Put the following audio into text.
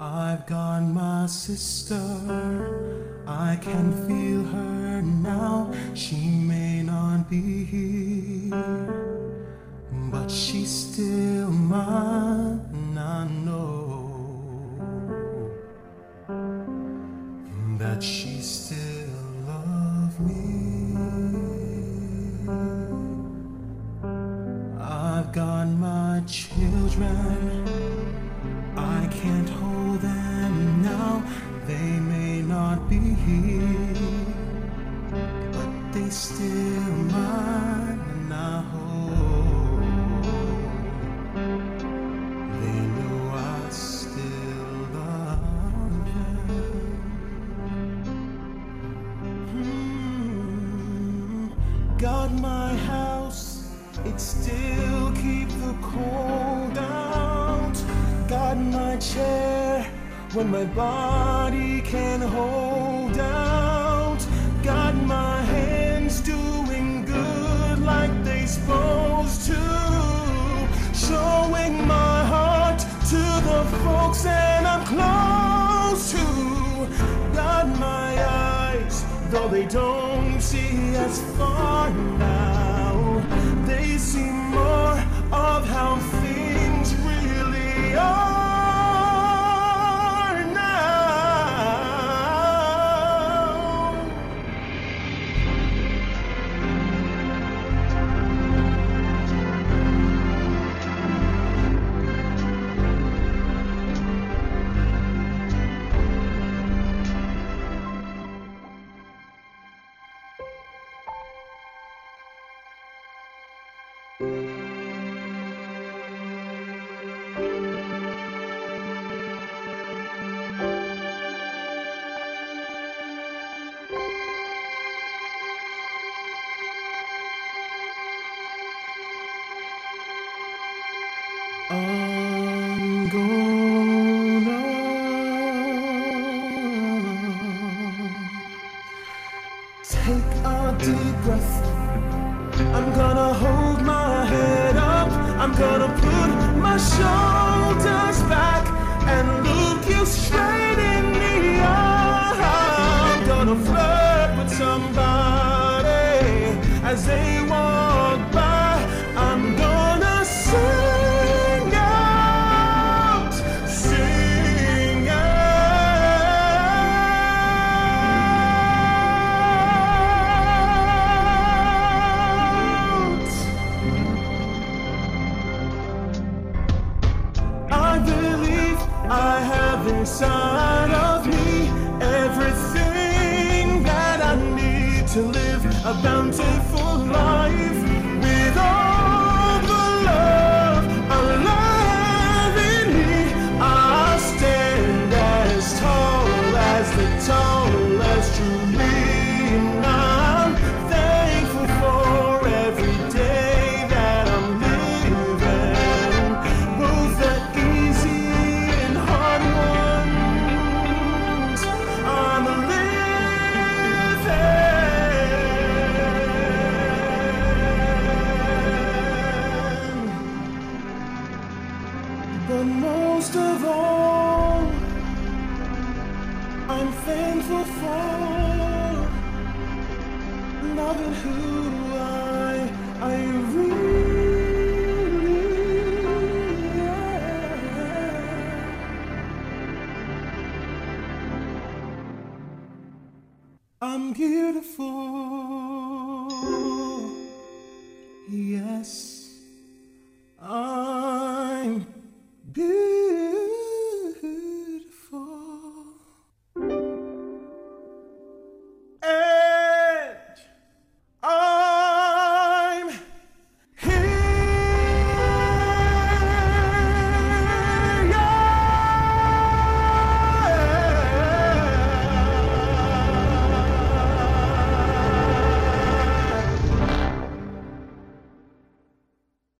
I've got my sister, I can feel her now. She may not be here, but she's still mine. I know that she still loves me. I've got my children, I can't hold them now. They may not be here, but they still mine, and I hope they know I still love them. Got my house, it still keeps the cold out. Got my chair when my body can't hold out. Got my hands doing good like they supposed to, showing my heart to the folks that I'm close to. Got my eyes, though they don't see as far now, they see more of how things really are. I'm gonna take a deep breath. I'm gonna hold my head up. I'm gonna put my shoulders back and look you straight in the eye. I'm gonna flirt with somebody as they walk by. I'm gonna sing. I have inside of me everything that I need to live a bountiful life, with all the love alive in me. I stand as tall as the tallest tree, and I'm thankful for every day that I'm living, both the easy but most of all, I'm thankful for loving who I really am. I'm beautiful, yes.